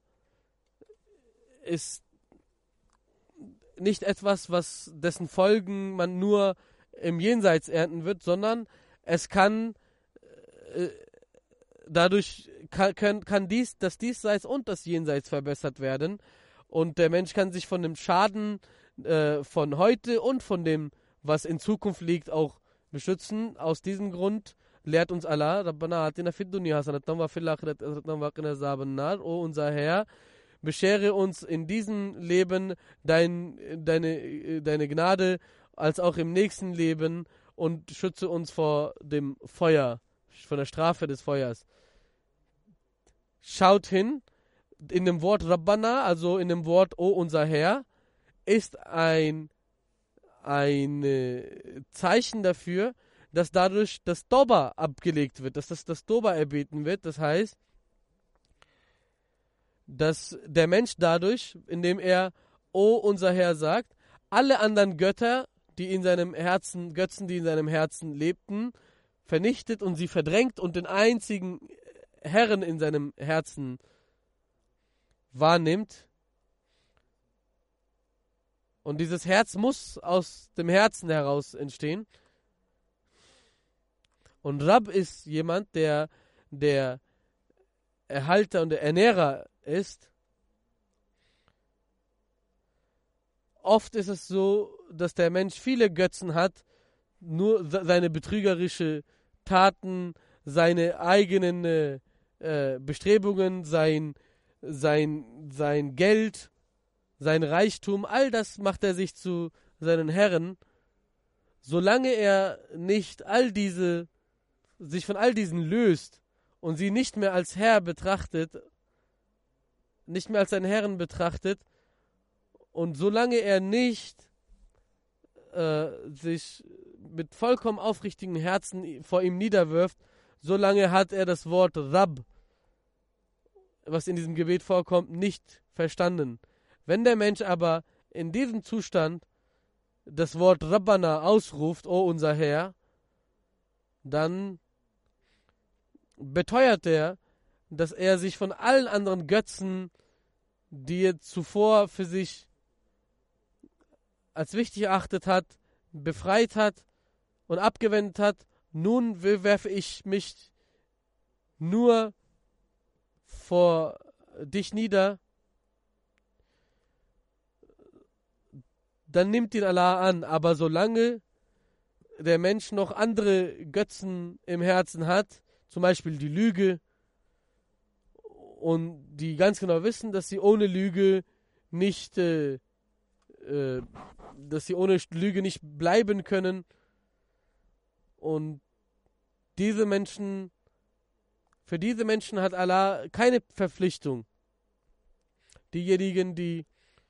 Speaker 2: ist nicht etwas, was dessen Folgen man nur im Jenseits ernten wird, sondern es kann äh, dadurch kann, kann, kann dies, das Diesseits und das Jenseits verbessert werden und der Mensch kann sich von dem Schaden äh, von heute und von dem, was in Zukunft liegt, auch beschützen. Aus diesem Grund lehrt uns Allah, Rabbana atina fid dunya hasanatan wa fil akhirati hasanatan wa qina azaban nar, o unser Herr, beschere uns in diesem Leben dein, deine, deine Gnade, als auch im nächsten Leben und schütze uns vor dem Feuer, von der Strafe des Feuers. Schaut hin, in dem Wort Rabbana, also in dem Wort O unser Herr, ist ein, ein äh, Zeichen dafür, dass dadurch das Toba abgelegt wird, dass das, das Toba erbeten wird. Das heißt, dass der Mensch dadurch, indem er O unser Herr sagt, alle anderen Götter, die in seinem Herzen, Götzen, die in seinem Herzen lebten, vernichtet und sie verdrängt und den einzigen Herren in seinem Herzen wahrnimmt. Und dieses Herz muss aus dem Herzen heraus entstehen. Und Rabb ist jemand, der der Erhalter und der Ernährer ist. Oft ist es so, dass der Mensch viele Götzen hat, nur seine betrügerische Taten, seine eigenen äh, Bestrebungen, sein, sein, sein Geld, sein Reichtum, all das macht er sich zu seinen Herren. Solange er nicht all diese, sich von all diesen löst und sie nicht mehr als Herr betrachtet, nicht mehr als seinen Herren betrachtet, und solange er nicht äh, sich mit vollkommen aufrichtigem Herzen vor ihm niederwirft, solange hat er das Wort Rabb, was in diesem Gebet vorkommt, nicht verstanden. Wenn der Mensch aber in diesem Zustand das Wort Rabbana ausruft, O unser Herr, dann beteuert er, dass er sich von allen anderen Götzen, die er zuvor für sich als wichtig erachtet hat, befreit hat und abgewendet hat. Nun werfe ich mich nur vor dich nieder. Dann nimmt ihn Allah an. Aber solange der Mensch noch andere Götzen im Herzen hat, zum Beispiel die Lüge, und die ganz genau wissen, dass sie ohne Lüge nicht, äh, äh, dass sie ohne Lüge nicht bleiben können, und diese Menschen, für diese Menschen hat Allah keine Verpflichtung. Diejenigen, die,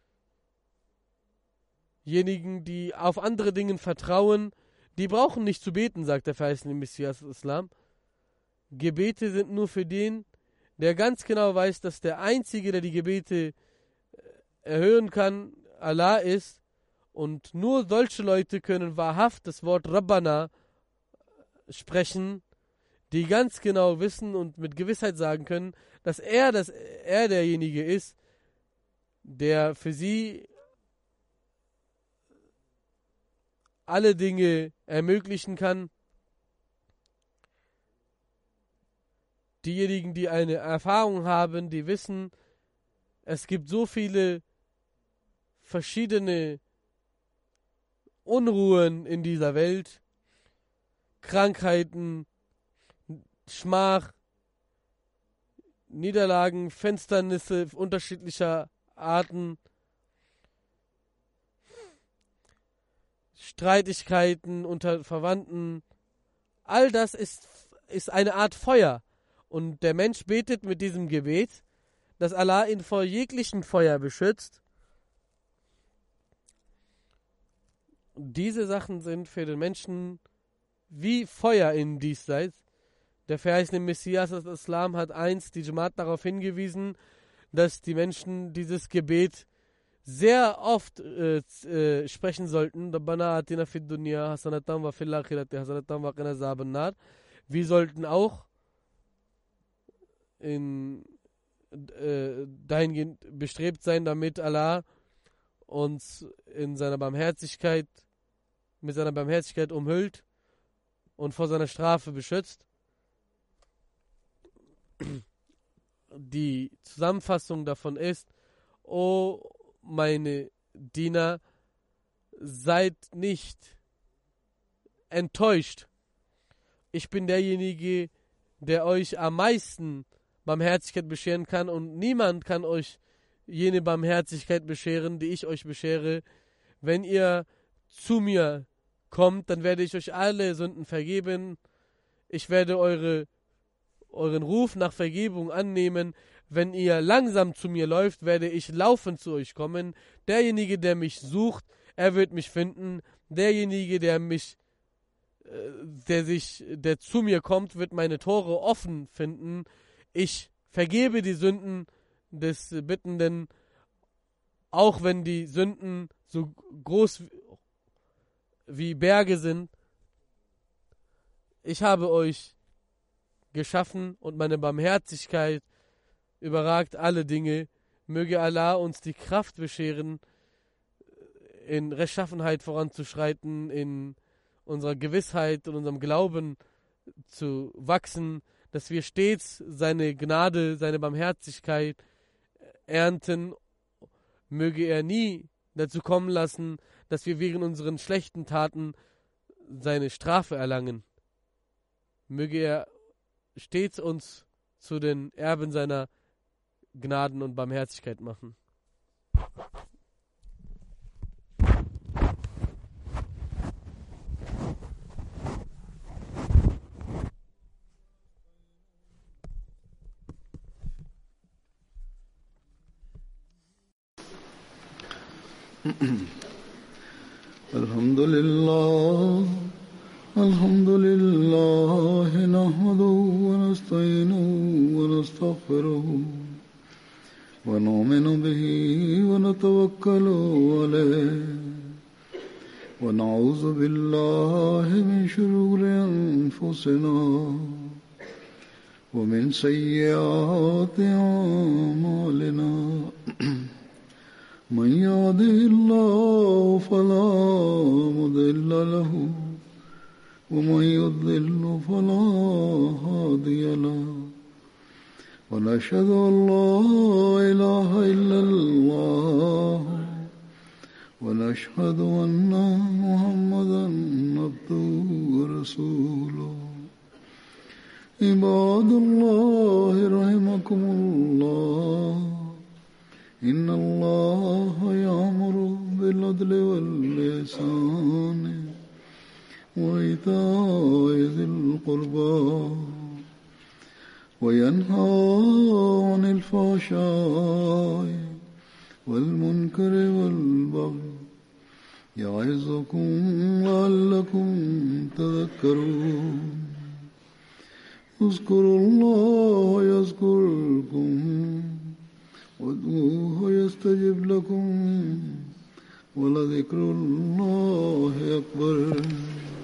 Speaker 2: diejenigen, die auf andere Dinge vertrauen, die brauchen nicht zu beten, sagt der verheißene Messias Islam. Gebete sind nur für den, der ganz genau weiß, dass der Einzige, der die Gebete erhören kann, Allah ist. Und nur solche Leute können wahrhaft das Wort Rabbana sprechen, die ganz genau wissen und mit Gewissheit sagen können, dass er, dass er derjenige ist, der für sie alle Dinge ermöglichen kann. Diejenigen, die eine Erfahrung haben, die wissen, es gibt so viele verschiedene Unruhen in dieser Welt, Krankheiten, Schmach, Niederlagen, Finsternisse unterschiedlicher Arten, Streitigkeiten unter Verwandten. All das ist, ist eine Art Feuer. Und der Mensch betet mit diesem Gebet, dass Allah ihn vor jeglichem Feuer beschützt. diese Sachen sind für den Menschen wie Feuer in Diesseits. Der verheißene Messias des Islam hat einst die Jamaat darauf hingewiesen, dass die Menschen dieses Gebet sehr oft äh, äh, sprechen sollten. Rabbana atina fid dunya hasanatan wa fil akhirati hasanatan wa qina azaban nar. Wir sollten auch in, äh, dahingehend bestrebt sein, damit Allah uns in seiner Barmherzigkeit, mit seiner Barmherzigkeit umhüllt und vor seiner Strafe beschützt. Die Zusammenfassung davon ist: O meine Diener, seid nicht enttäuscht. Ich bin derjenige, der euch am meisten Barmherzigkeit bescheren kann, und niemand kann euch jene Barmherzigkeit bescheren, die ich euch beschere. Wenn ihr zu mir kommt, dann werde ich euch alle Sünden vergeben. Ich werde eure, euren Ruf nach Vergebung annehmen. Wenn ihr langsam zu mir läuft, werde ich laufend zu euch kommen. Derjenige, der mich sucht, er wird mich finden. Derjenige, der mich, der sich, der zu mir kommt, wird meine Tore offen finden. Ich vergebe die Sünden des Bittenden, auch wenn die Sünden so groß wie Berge sind. Ich habe euch geschaffen und meine Barmherzigkeit überragt alle Dinge. Möge Allah uns die Kraft bescheren, in Rechtschaffenheit voranzuschreiten, in unserer Gewissheit und unserem Glauben zu wachsen, dass wir stets seine Gnade, seine Barmherzigkeit ernten. Möge er nie dazu kommen lassen, dass wir wegen unseren schlechten Taten seine Strafe erlangen. Möge er stets uns zu den Erben seiner Gnaden und Barmherzigkeit machen.
Speaker 1: Alhamdulillah, alhamdulillah, nahmaduhu wa nasta'inuhu wa nastaghfiruhu wa nu'minu bihi wa natawakkalu alayhi wa na'udhu billahi min shururi anfusina wa min sayyiati a'malina. من يهده الله فلا مضل له ومن يضلل فلا هادي له ونشهد أن لا إله إلا الله ونشهد أن محمدا عبده ورسوله. عباد الله رحمكم الله، إن الله يأمر بالعدل والإحسان وإيتاء ذي القربى وينهى عن الفحشاء والمنكر والبغي يعظكم لعلكم تذكرون. اذكروا الله يذكركم وادعوه يستجب لكم ولذكر الله أكبر.